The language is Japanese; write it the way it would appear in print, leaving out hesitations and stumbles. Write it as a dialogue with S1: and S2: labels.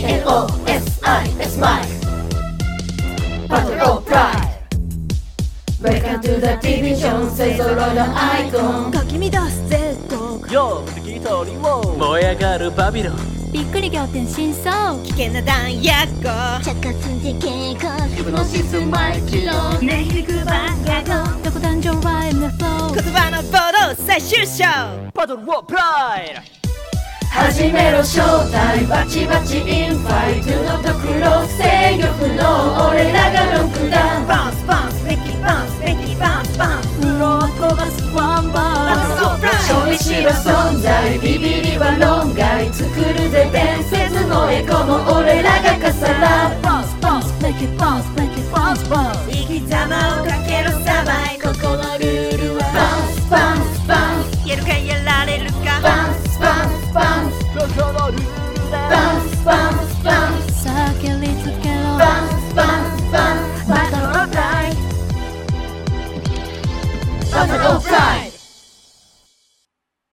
S1: BLOSI smile Battle of Pride Welcome to the division 勢ぞろいのアイコン
S2: かき乱す絶国
S3: よー敵通りを燃え上がるバビロン
S2: びっくり仰天真相危険な弾薬庫
S4: 茶化すんで警告
S1: 自分のシスマイ起動
S2: ね響く番号どこ誕生は M のフロー言葉の暴動最終章
S3: バトルウォープライド
S1: 始めろショータイムバチバチインファイトのところ制御不能俺らがロックダウン
S2: バウンスバウンスベッキーバウンスベッキーバウンスバウンスフロア飛ばすワンバウンス
S1: 勝利しろ存在ビビりは論外作るぜ伝説のエコも俺らが重なる
S2: バウンスバウンスベッキーバウンスベッキーバウンスバウンス生き様をかけろサバイここのルールは
S1: バウンスバウンスバウンス
S2: やるかやられるか
S1: バウンスバウンスバウンス
S3: ここのルールだ
S1: バウンスバウンスバウンス
S2: 叫びつけろ
S1: バウンスバウンスバウンスバトルオブライトバトルオブライト